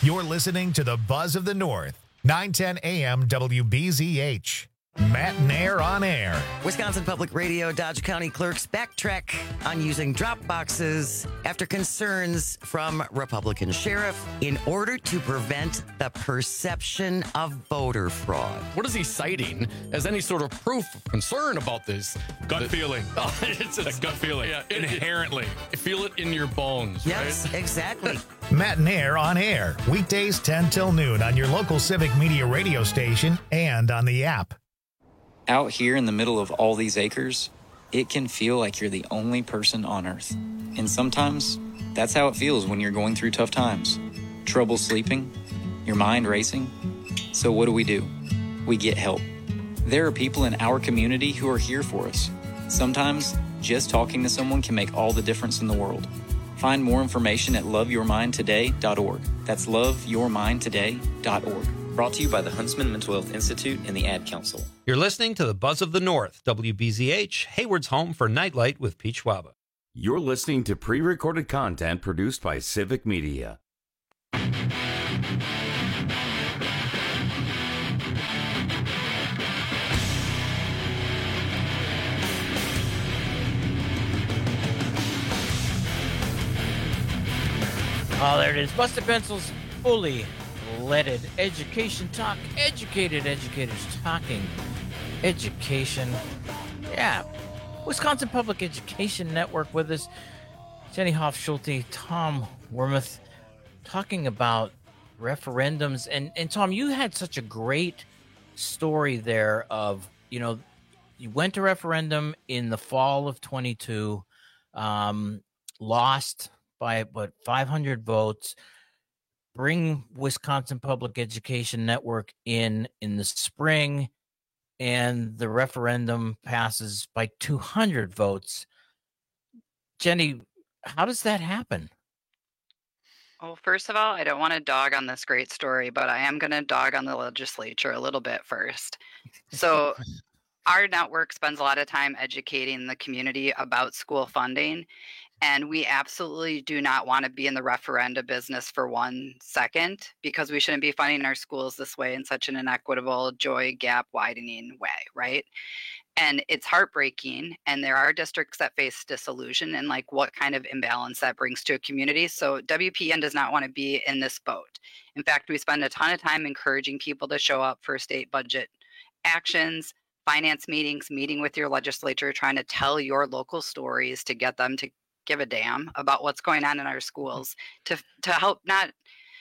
You're listening to the Buzz of the North, 910 AM WBZH. Matt and Air on air. Wisconsin Public Radio Dodge County clerks backtrack on using drop boxes after concerns from Republican sheriff in order to prevent the perception of voter fraud. What is he citing as any sort of proof of concern about this? Gut feeling. It's a gut feeling. Yeah, inherently. Feel it in your bones. Yes, right? exactly. Matt and Air on air. Weekdays 10 till noon on your local Civic Media radio station and on the app. Out here in the middle of all these acres, it can feel like you're the only person on Earth. And sometimes, that's how it feels when you're going through tough times. Trouble sleeping, your mind racing. So what do? We get help. There are people in our community who are here for us. Sometimes, just talking to someone can make all the difference in the world. Find more information at loveyourmindtoday.org. That's loveyourmindtoday.org. Brought to you by the Huntsman Mental Health Institute and the Ad Council. You're listening to the Buzz of the North, WBZH, Hayward's home for Nightlight with Pete Schwaba. You're listening to pre-recorded content produced by Civic Media. Oh, there it is. Busted Pencils, fully leaded education talk. Educated educators talking education. Yeah. Wisconsin Public Education Network with us. Jenny Hoff-Schulte, Tom Wormuth, talking about referendums. And Tom, you had such a great story there of, you went to referendum in the fall of 22, lost by 500 votes. Bring Wisconsin Public Education Network in the spring, and the referendum passes by 200 votes. Jenny, how does that happen? Well, first of all, I don't want to dog on this great story, but I am going to dog on the legislature a little bit first. So our network spends a lot of time educating the community about school funding. And we absolutely do not want to be in the referenda business for 1 second, because we shouldn't be funding our schools this way in such an inequitable, joy gap widening way, right? And it's heartbreaking. And there are districts that face disillusion and what kind of imbalance that brings to a community. So WPN does not want to be in this boat. In fact, we spend a ton of time encouraging people to show up for state budget actions, finance meetings, meeting with your legislature, trying to tell your local stories to get them to give a damn about what's going on in our schools, to help not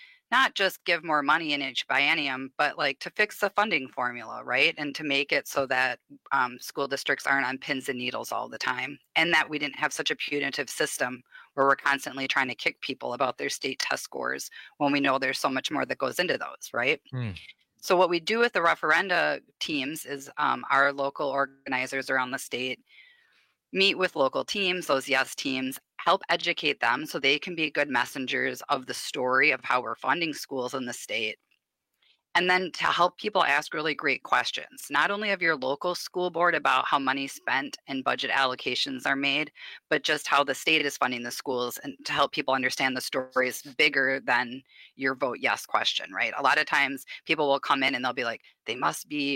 just give more money in each biennium, but to fix the funding formula, right? And to make it so that school districts aren't on pins and needles all the time, and that we didn't have such a punitive system where we're constantly trying to kick people about their state test scores when we know there's so much more that goes into those, right? So what we do with the referenda teams is our local organizers around the state meet with local teams, those yes teams, help educate them so they can be good messengers of the story of how we're funding schools in the state. And then to help people ask really great questions, not only of your local school board about how money spent and budget allocations are made, but just how the state is funding the schools, and to help people understand the stories bigger than your vote yes question, right? A lot of times people will come in and they'll be like, they must be,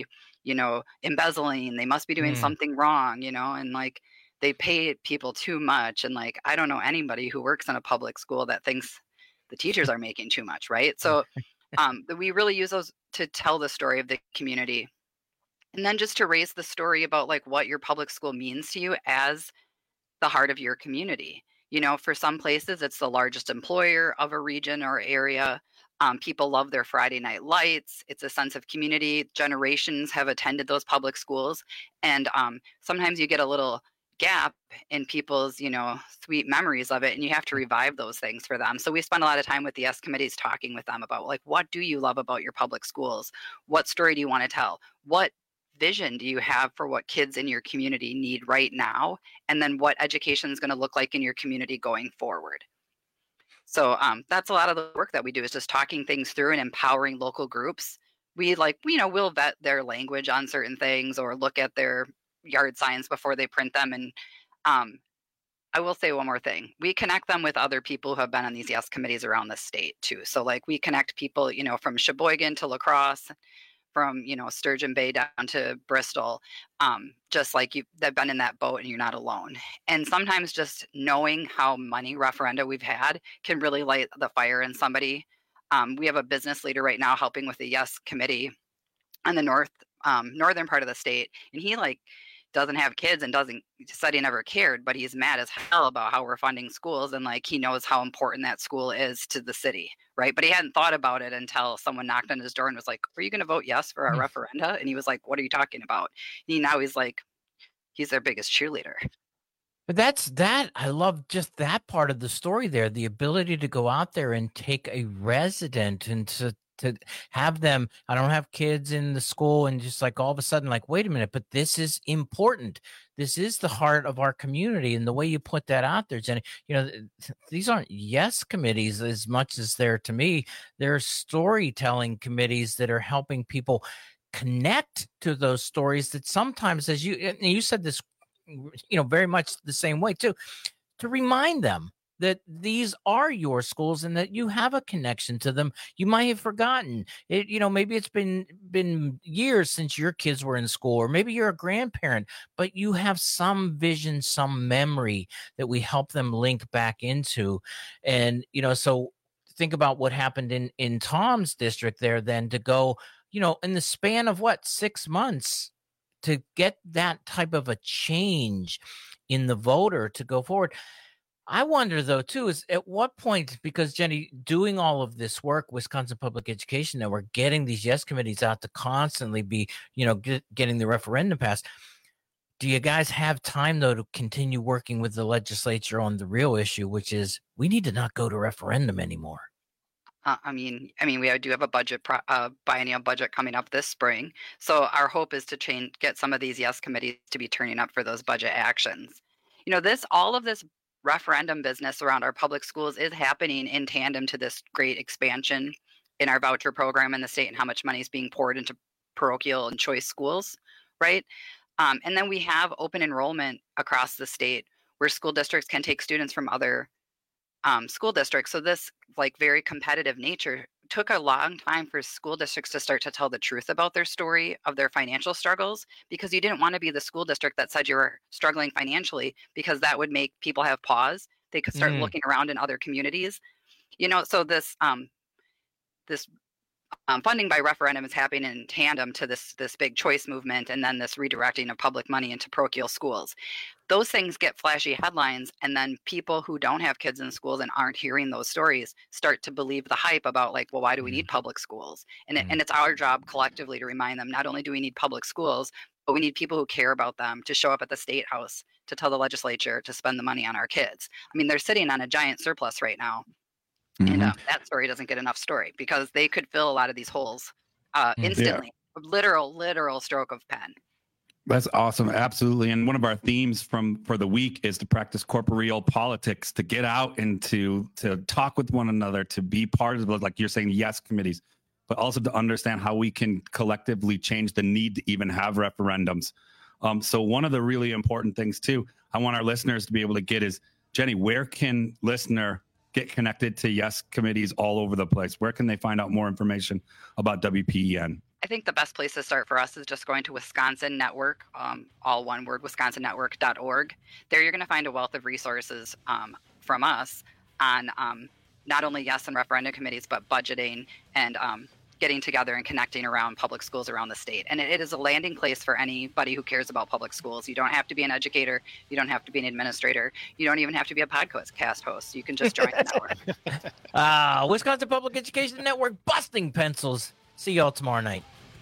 embezzling, they must be doing something wrong, and they pay people too much. And I don't know anybody who works in a public school that thinks the teachers are making too much, right? So we really use those to tell the story of the community. And then just to raise the story about what your public school means to you as the heart of your community. For some places, it's the largest employer of a region or area. People love their Friday night lights. It's a sense of community. Generations have attended those public schools. And sometimes you get a little gap in people's, sweet memories of it, and you have to revive those things for them. So we spend a lot of time with the S committees talking with them about what do you love about your public schools? What story do you want to tell? What vision do you have for what kids in your community need right now? And then what education is going to look like in your community going forward? So that's a lot of the work that we do, is just talking things through and empowering local groups. We we'll vet their language on certain things or look at their yard signs before they print them. And I will say one more thing. We connect them with other people who have been on these Yes committees around the state too. So like we connect people, from Sheboygan to La Crosse, from, Sturgeon Bay down to Bristol, just like they've been in that boat and you're not alone. And sometimes just knowing how many referenda we've had can really light the fire in somebody. We have a business leader right now helping with the Yes committee on the northern part of the state. And he doesn't have kids and said he never cared, but he's mad as hell about how we're funding schools. And he knows how important that school is to the city. Right. But he hadn't thought about it until someone knocked on his door and was like, are you going to vote yes for our referenda? And he was like, what are you talking about? And he's their biggest cheerleader. But I love just that part of the story there, the ability to go out there and take a resident and to have them, I don't have kids in the school, and just all of a sudden, wait a minute, but this is important. This is the heart of our community. And the way you put that out there, Jenny, these aren't Yes committees as much as to me, they're storytelling committees that are helping people connect to those stories that sometimes, as you said this, very much the same way too, to remind them that these are your schools and that you have a connection to them. You might have forgotten it. Maybe it's been years since your kids were in school, or maybe you're a grandparent, but you have some vision, some memory that we help them link back into. And, so think about what happened in Tom's district there, then to go, in the span of 6 months to get that type of a change in the voter to go forward. I wonder, though, too, is at what point, because Jenny, doing all of this work, Wisconsin Public Education Network, getting these Yes committees out to constantly be, getting the referendum passed. Do you guys have time, though, to continue working with the legislature on the real issue, which is we need to not go to referendum anymore? We do have a biennial budget coming up this spring. So our hope is to get some of these Yes committees to be turning up for those budget actions. All of this referendum business around our public schools is happening in tandem to this great expansion in our voucher program in the state and how much money is being poured into parochial and choice schools, right? And then we have open enrollment across the state where school districts can take students from other school districts. So this very competitive nature took a long time for school districts to start to tell the truth about their story of their financial struggles, because you didn't want to be the school district that said you were struggling financially, because that would make people have pause. They could start looking around in other communities, so this funding by referendum is happening in tandem to this big choice movement, and then this redirecting of public money into parochial schools. Those things get flashy headlines, and then people who don't have kids in schools and aren't hearing those stories start to believe the hype about why do we need public schools? And it's our job collectively to remind them, not only do we need public schools, but we need people who care about them to show up at the state house to tell the legislature to spend the money on our kids. They're sitting on a giant surplus right now. And that story doesn't get enough story, because they could fill a lot of these holes instantly. Yeah. Literal stroke of pen. That's awesome. Absolutely. And one of our themes for the week is to practice corporeal politics, to get out and to talk with one another, to be part of, like you're saying, Yes committees, but also to understand how we can collectively change the need to even have referendums. So one of the really important things too, I want our listeners to be able to get is, Jenny, where can listener get connected to Yes committees all over the place? Where can they find out more information about WPEN? I think the best place to start for us is just going to Wisconsin Network, all one word, wisconsonnetwork.org. There you're going to find a wealth of resources from us on not only Yes and referendum committees, but budgeting and getting together and connecting around public schools around the state. And it is a landing place for anybody who cares about public schools. You don't have to be an educator. You don't have to be an administrator. You don't even have to be a podcast host. You can just join the network. Wisconsin Public Education Network, busting pencils. See y'all tomorrow night.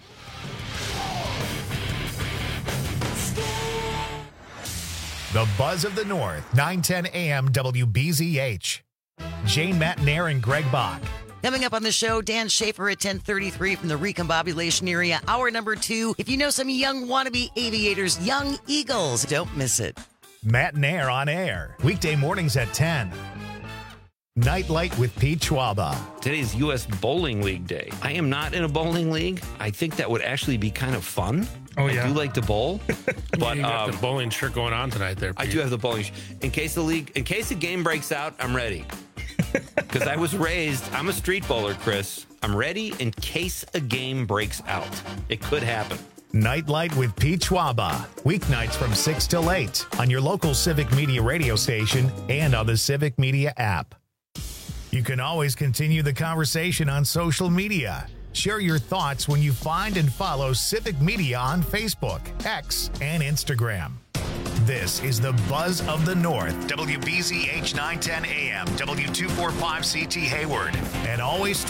The Buzz of the North, 9:10 a.m. WBZH. Jane Matnair and Greg Bach. Coming up on the show, Dan Schaefer at 10:33 from the Recombobulation area. Hour number 2. If you know some young wannabe aviators, Young Eagles, don't miss it. Matt Nair on air. Weekday mornings at 10. Nightlight with Pete Schwaba. Today's U.S. Bowling League Day. I am not in a bowling league. I think that would actually be kind of fun. Oh, I yeah. do like to bowl, but You got the bowling shirt going on tonight there, I Pete. do have the bowling. In case the game breaks out, I'm ready. Because I was raised, I'm a street bowler, Chris. I'm ready in case a game breaks out. It could happen. Nightlight with Pete Schwaba. Weeknights from 6 till 8 on your local Civic Media radio station and on the Civic Media app. You can always continue the conversation on social media. Share your thoughts when you find and follow Civic Media on Facebook, X, and Instagram. This is the Buzz of the North, WBZH 910 AM, W245CT Hayward, and always